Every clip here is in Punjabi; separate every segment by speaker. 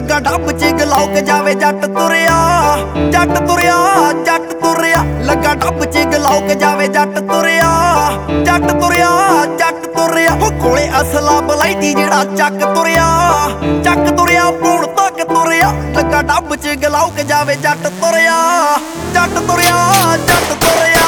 Speaker 1: ਲੱਗਾ ਡੱਬ ਚ ਗਲੌਕ ਜਾਵੇ ਜੱਟ ਤੁਰਿਆ, ਜੱਟ ਤੁਰਿਆ, ਜੱਟ ਤੁਰਿਆ। ਲੱਗਾ ਡੱਬ ਚ ਗਲੌਕ ਜਾਵੇ ਜੱਟ ਤੁਰਿਆ, ਜੱਟ ਤੁਰਿਆ, ਜੱਟ ਤੁਰਿਆ। ਉਹ ਕੋਲੇ ਅਸਲਾ ਬਲਾਈਦੀ ਜਿਹੜਾ ਚੱਕ ਤੁਰਿਆ, ਚੱਕ ਤੁਰਿਆ ਪੂਣ ਤੱਕ ਤੁਰਿਆ। ਲੱਗਾ ਡੱਬ ਚ ਗਲੌਕ ਜਾਵੇ ਜੱਟ ਤੁਰਿਆ, ਜੱਟ ਤੁਰਿਆ, ਜੱਟ ਤੁਰਿਆ।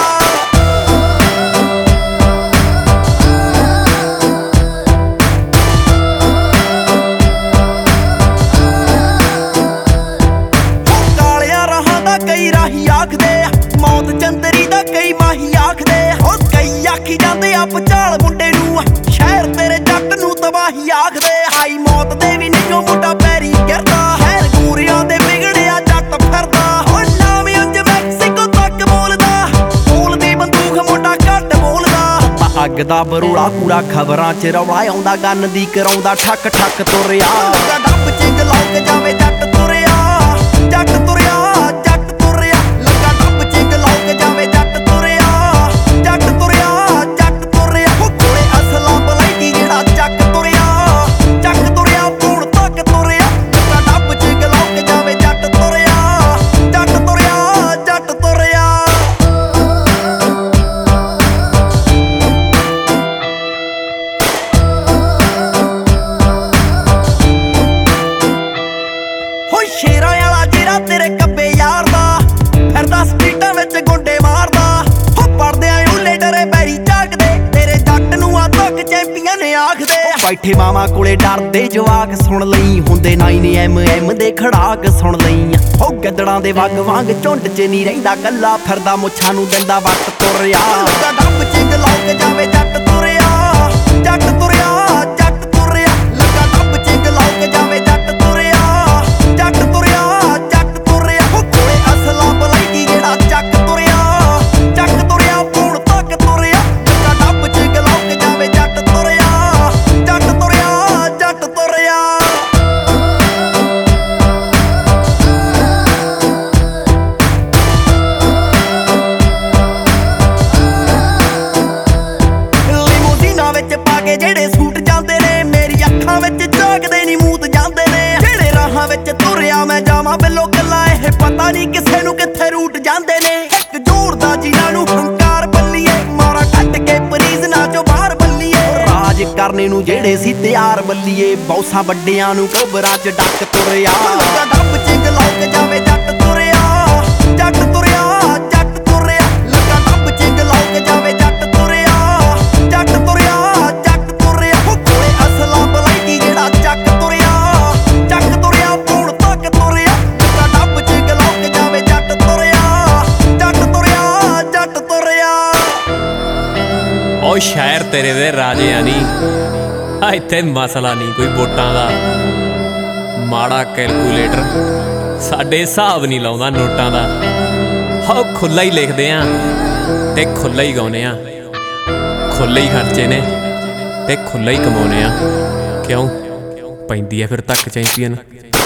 Speaker 1: ਕਈ ਰਾਹੀ ਆਖਦੇ ਆ ਮੌਤ ਚੰਦਰੀ ਦਾ, ਕਈ ਮਾਹੀ ਆਖਦੇ ਆ। ਉਹ ਕਈ ਆਖੀ ਜਾਂਦੇ ਆ ਪਚਾਲ ਮੁੰਡੇ ਨੂੰ, ਸ਼ਹਿਰ ਤੇਰੇ ਜੱਟ ਨੂੰ ਤਬਾਹੀ ਆਖਦੇ। ਆਈ ਮੌਤ ਦੇ ਵੀ ਨਹੀਂ ਉਹ ਮੁੰਡਾ ਪੈਰੀ ਗਿਰਦਾ, ਹੈਰ ਗੂਰੀਆਂ ਦੇ ਵਿਗੜਿਆ ਜੱਟ ਫਿਰਦਾ। ਹੁਣ ਨਾਮ ਅੰਜ ਮੈਕਸੀਕੋ ਤੱਕ ਬੋਲਦਾ, ਬੋਲਦੀ ਬੰਦੂਕ ਮੁੰਡਾ ਘੱਟ ਬੋਲਦਾ। ਅੱਗ ਦਾ ਬਰੂੜਾ ਕੂੜਾ ਖਬਰਾਂ ਚ ਰੌਲਾ ਆਉਂਦਾ, ਗੰਨ ਦੀ ਕਰਾਉਂਦਾ ਠੱਕ ਠੱਕ ਤੁਰਿਆ। ਡੱਬ ਚ ਗਲੌਕ ਜਾਵੇ ਜੱਟ ਤੁਰਿਆ, ਜੱਟ ਤੁਰਿਆ, ਸ਼ੇਰਾਂ ਵਾਲਾ ਜਿਹੜਾ ਤੇਰੇ ਕੱਬੇ ਯਾਰ ਦਾ, ਫਿਰਦਾ ਸਟਰੀਟਾਂ ਵਿੱਚ ਗੁੰਡੇ ਮਾਰਦਾ। ਹੋ ਪੜਦਿਆਂ ਉਹਲੇ ਡਰੇ ਬੈਰੀ ਝਾਕਦੇ, ਤੇਰੇ ਜੱਟ ਨੂੰ ਆ ਤੱਕ ਚੈਂਪੀਅਨ ਆਖਦੇ। ਬੈਠੇ ਮਾਵਾਂ ਕੋਲੇ ਡਰਦੇ ਜਵਾਕ ਸੁਣ ਲਈ, ਹੁੰਦੇ 9mm ਦੇ ਖੜਾਕ ਸੁਣ ਲਈ। ਹੋ ਗੱਦੜਾਂ ਦੇ ਵਗ ਵਾਂਗ ਝੁੰਡ ਚ ਨਹੀਂ ਰਹਿੰਦਾ, ਕੱਲਾ ਫਿਰਦਾ ਮੁੱਛਾਂ ਨੂੰ ਦਿੰਦਾ ਵਕਤ ਤੁਰਿਆ। ਡੱਬ ਚ ਗਲੌਕ ਜਾਵੇ ਜੱਟ ਤੁਰਿਆ, ਜੱਟ ਤੁਰਿਆ, ਜੱਟ ਤੁਰਿਆ। ਲੱਗਾ ਡੱਬ ਚ ਗਲੌਕ ਜਾਵੇ ਜੱਟ ਤੁਰਿਆ, ਜੱਟ ਤੁਰਿਆ, ਜੱਟ ਤੁਰਿਆ। ਉਹ ਕੋਲੇ ਅਸਲਾ ਬਲਾਈਦੀ ਜਿਹੜਾ ਚੱਕ ਤੁਰਿਆ, ਚੱਕ ਤੁਰਿਆ ਪੂਣ ਤੱਕ ਤੁਰਿਆ। ਲੱਗਾ ਡੱਬ ਚ ਗਲੌਕ ਜਾਵੇ ਜੱਟ ਤੁਰਿਆ, ਜੱਟ ਤੁਰਿਆ, ਜੱਟ ਤੁਰਿਆ। ਲਿਮੋਜ਼ੀਨਾਂ ਵਿੱਚ ਪਾ ਕੇ ਜਿਹੜੇ ਸੂਟ ਜਾਂਦੇ ਨੇ, ਮੇਰੀ ਅੱਖਾਂ ਵਿੱਚ ਝਾਕਦੇ ਨੀ ਮੂਤ ਜਾਂਦੇ ਨੇ। ਜਿਹੜੇ ਰਾਹਾਂ ਵਿੱਚ ਤੁਰਿਆ ਮੈਂ ਜਾਵਾਂ ਬਿੱਲੋ ਗੱਲਾਂ, ਇਹ ਪਤਾ ਨਹੀਂ ਕਿਸੇ ਨੂੰ ਕਿੱਥੇ ਰੂਟ ਜਾਂਦੇ ਨੇ। ਇੱਕ ਜ਼ੋਰ ਦਾ ਜਿਨ੍ਹਾਂ ਨੂੰ ਹੰਕਾਰ ਬੱਲੀਏ, ਮਾਰਾ ਕੱਢ ਕੇ ਪਲੀਜ਼ ਨਾ ਚੋ ਬਾਹਰ ਬੱਲੀਏ। ਰਾਜ ਕਰਨੇ ਨੂੰ ਜਿਹੜੇ ਸੀ ਤਿਆਰ ਬੱਲੀਏ, ਬੌਸਾਂ ਵੱਡਿਆਂ ਨੂੰ ਕਬਰਾਂ ਚ ਡੱਕ ਤੁਰਿਆ। ਡੱਬ ਚ ਗਲੌਕ ਜਾਵੇ ਜੱਟ ਤੁਰਿਆ, ਜੱਟ ਤੁਰਿਆ, ਜੱਟ ਤੁਰਿਆ। ਲੱਗਾ ਡੱਬ ਚ ਗਲੌਕ ਜਾਵੇ ਜੱਟ ਤੁਰਿਆ, ਜੱਟ ਤੁਰਿਆ, ਜੱਟ ਤੁਰਿਆ। ਉਹ ਕੋਲੇ ਅਸਲਾ ਬਲਾਈਦੀ ਜਿਹੜਾ ਚੱਕ ਤੁਰਿਆ, ਚੱਕ ਤੁਰਿਆ ਪੂਣ ਤੱਕ ਤੁਰਿਆ। ਲੱਗਾ ਡੱਬ ਚ ਗਲੌਕ ਜਾਵੇ ਜੱਟ ਤੁਰਿਆ, ਜੱਟ ਤੁਰਿਆ, ਜੱਟ ਤੁਰਿਆ।
Speaker 2: ਉਹ ਸ਼ਹਿਰ ਤੇਰੇ ਦੇ ਰਾਜਿਆਂ ਨੀ, ਇੱਥੇ ਮਸਲਾ ਨਹੀਂ ਕੋਈ ਵੋਟਾਂ ਦਾ। ਮਾੜਾ ਕੈਲਕੂਲੇਟਰ ਸਾਡੇ ਹਿਸਾਬ ਨਹੀਂ ਲਾਉਂਦਾ ਨੋਟਾਂ ਦਾ। ਹਾਂ ਖੁੱਲ੍ਹਾ ਹੀ ਲਿਖਦੇ ਆ ਤੇ ਖੁੱਲ੍ਹਾ ਹੀ ਗਾਉਂਦੇ ਆ, ਖੁੱਲ੍ਹੇ ਹੀ ਖਰਚੇ ਨੇ ਤੇ ਖੁੱਲ੍ਹਾ ਹੀ ਕਮਾਉਂਦੇ ਆ। ਕਿਉਂ ਪੈਂਦੀ ਆ ਫਿਰ ਤੱਕ ਚੈਂਪੀਅਨ।